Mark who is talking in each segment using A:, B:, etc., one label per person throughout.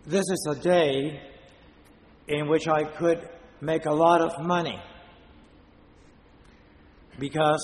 A: this is a day in which I could make a lot of money, because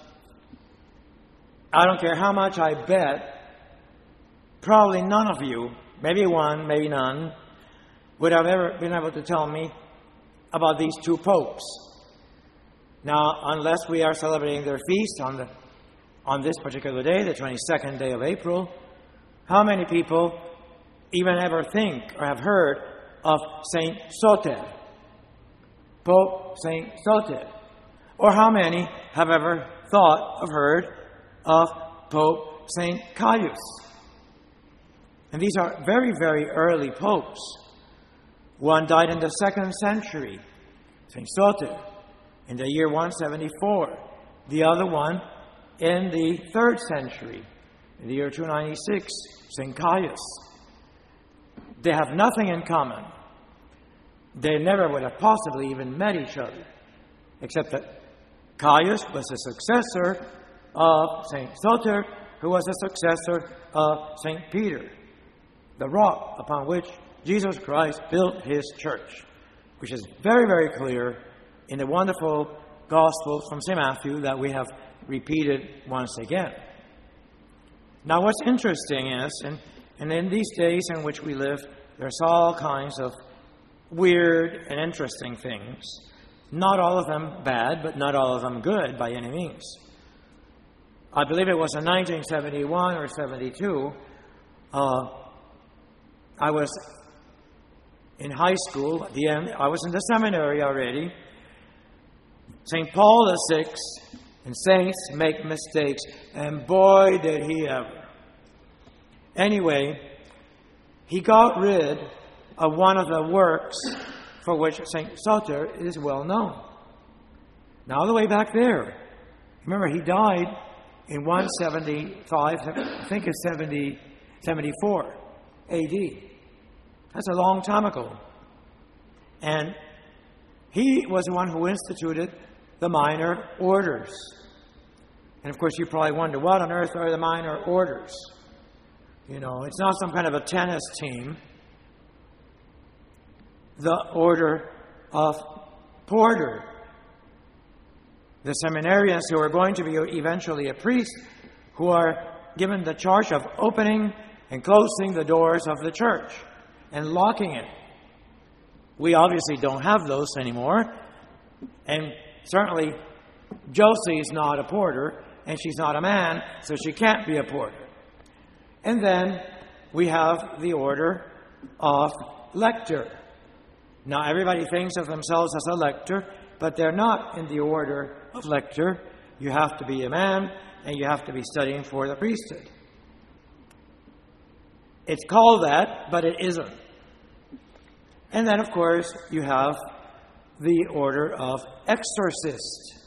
A: I don't care how much I bet, probably none of you, maybe one, maybe none, would have ever been able to tell me about these two popes. Now, unless we are celebrating their feast on this particular day, the 22nd day of April, how many people even ever think or have heard of Saint Soter, Pope Saint Soter? Or how many have ever thought or heard of Pope Saint Caius? And these are very, very early popes. One died in the 2nd century, Saint Soter, in the year 174. The other one in the 3rd century, in the year 296, Saint Caius. They have nothing in common. They never would have possibly even met each other, except that Caius was a successor of Saint Soter, who was a successor of Saint Peter, the rock upon which Jesus Christ built his church, which is very, very clear in the wonderful Gospel from St. Matthew that we have repeated once again. Now, what's interesting is, and in these days in which we live, there's all kinds of weird and interesting things. Not all of them bad, but not all of them good by any means. I believe it was in 1971 or 72, I was in high school. At the end, I was in the seminary already. St. Paul VI, and saints make mistakes, and boy, did he ever. Anyway, he got rid of one of the works for which St. Soter is well known. Now, all the way back there, remember, he died in 175, I think it's 74 A.D. That's a long time ago. And he was the one who instituted the minor orders. And of course, you probably wonder, what on earth are the minor orders? You know, it's not some kind of a tennis team. The order of Porter, the seminarians who are going to be eventually a priest, who are given the charge of opening and closing the doors of the church and locking it. We obviously don't have those anymore. And certainly, Josie is not a porter, and she's not a man, so she can't be a porter. And then we have the order of lector. Now, everybody thinks of themselves as a lector, but they're not in the order of lector. You have to be a man, and you have to be studying for the priesthood. It's called that, but it isn't. And then, of course, you have the order of exorcist.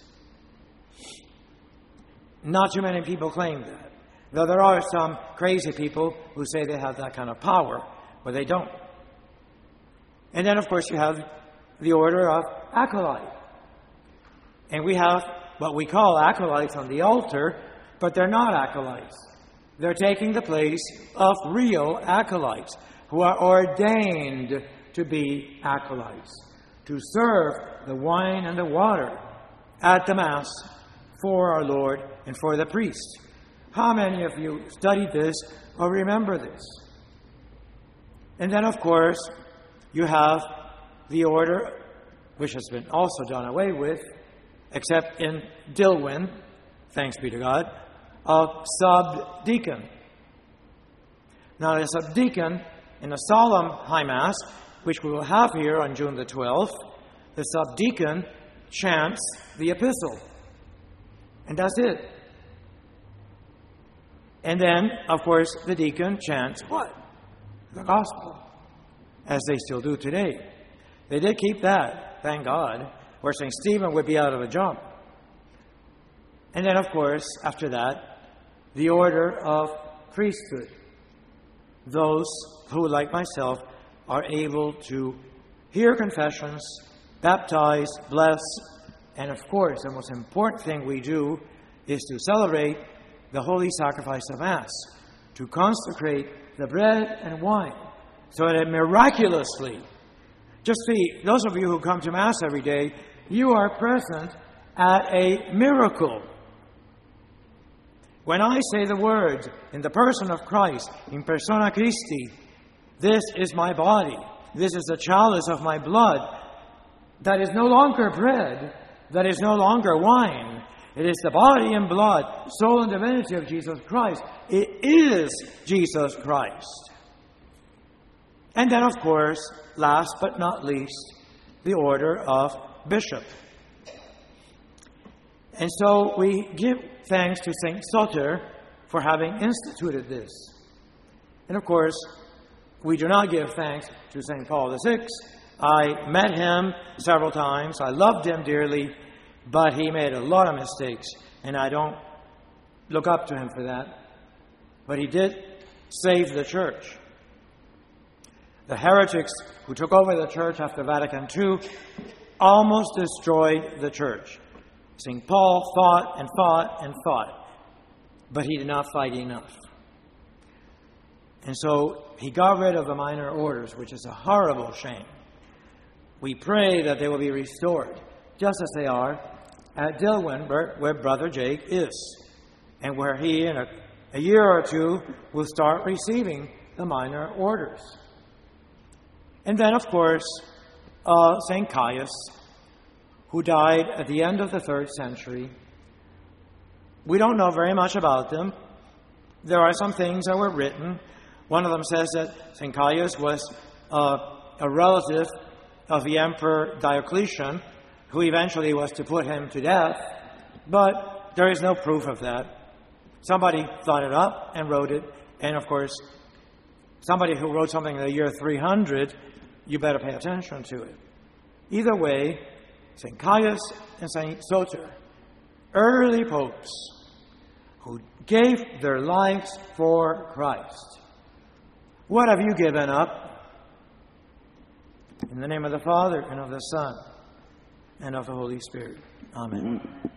A: Not too many people claim that, though there are some crazy people who say they have that kind of power, but they don't. And then, of course, you have the order of acolyte. And we have what we call acolytes on the altar, but they're not acolytes. They're taking the place of real acolytes who are ordained to be acolytes, to serve the wine and the water at the Mass for our Lord and for the priest. How many of you studied this or remember this? And then, of course, you have the order, which has been also done away with, except in Dilwyn, thanks be to God, of subdeacon. Now, the subdeacon, in a solemn high Mass, which we will have here on June the 12th, the subdeacon chants the epistle. And that's it. And then, of course, the deacon chants what? The gospel, as they still do today. They did keep that, thank God, or St. Stephen would be out of a jump. And then, of course, after that, the order of priesthood. Those who, like myself, are able to hear confessions, baptize, bless, and of course, the most important thing we do is to celebrate the holy sacrifice of Mass, to consecrate the bread and wine so that miraculously, just see, those of you who come to Mass every day, you are present at a miracle. When I say the words in the person of Christ, in persona Christi, this is my body, this is the chalice of my blood, that is no longer bread, that is no longer wine. It is the body and blood, soul and divinity of Jesus Christ. It is Jesus Christ. And then, of course, last but not least, the order of bishop. And so we give thanks to St. Soter for having instituted this. And of course, we do not give thanks to St. Paul VI. I met him several times. I loved him dearly, but he made a lot of mistakes, and I don't look up to him for that. But he did save the Church. The heretics who took over the Church after Vatican II almost destroyed the Church. St. Paul fought and fought and fought, but he did not fight enough. And so he got rid of the minor orders, which is a horrible shame. We pray that they will be restored, just as they are at Dilwyn, where Brother Jake is, and where he, in a year or two, will start receiving the minor orders. And then, of course, St. Caius, who died at the end of the 3rd century. We don't know very much about them. There are some things that were written. One of them says that St. Caius was a relative of the Emperor Diocletian, who eventually was to put him to death, but there is no proof of that. Somebody thought it up and wrote it, and of course, somebody who wrote something in the year 300, you better pay attention to it. Either way, St. Caius and St. Soter, early popes who gave their lives for Christ. What have you given up? In the name of the Father, and of the Son, and of the Holy Spirit. Amen.